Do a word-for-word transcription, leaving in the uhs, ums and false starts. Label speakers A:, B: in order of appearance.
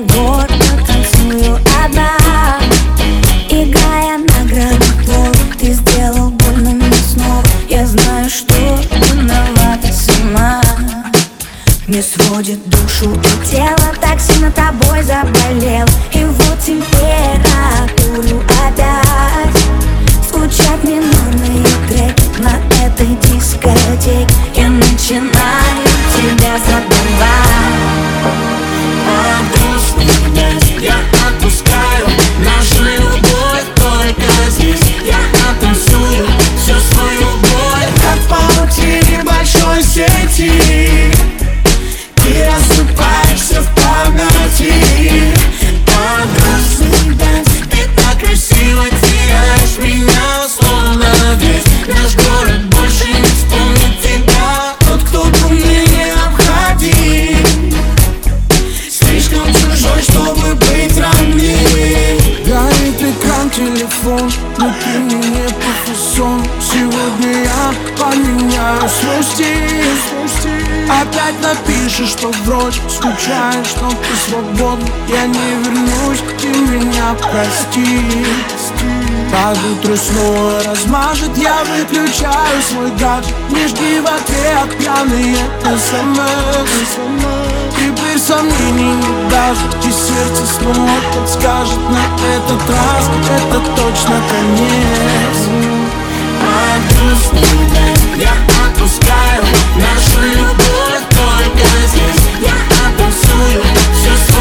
A: гордо танцую одна, играя на граммофон. Ты сделал больно мне снова. Я знаю, что виновата сама. Не сводит душу и тело, так сильно тобой заболел. И вот температуру опять. Звучат минорные треки на этой дискотеке. Я начинаю тебя забывать.
B: Под грустный день я отпускаю нашу любовь только здесь. Я оттанцую всю свою боль, как в паутине большой сети. Ты рассыпаешься в памяти. Под грустный день ты так красиво теряешь меня, словно весь наш город больше не вспомнит тебя. Тот, кто был мне необходим, слишком чужой, чтобы быть родным.
C: Горит экран, телефон, но ты мне не по фасон. Сегодня я поменяю свой стиль. Опять напишешь, что вроде скучаешь, но ты свободна. Я не вернусь, ты меня прости. Под утро снова размажет, я выключаю свой гаджет. Не жди в ответ пьяные смс. Теперь сомнений не даже, и сердце снова подскажет. На этот раз это точно конец.
B: Под грустный день я отпускаю нашу любовь только здесь. Я оттанцую всю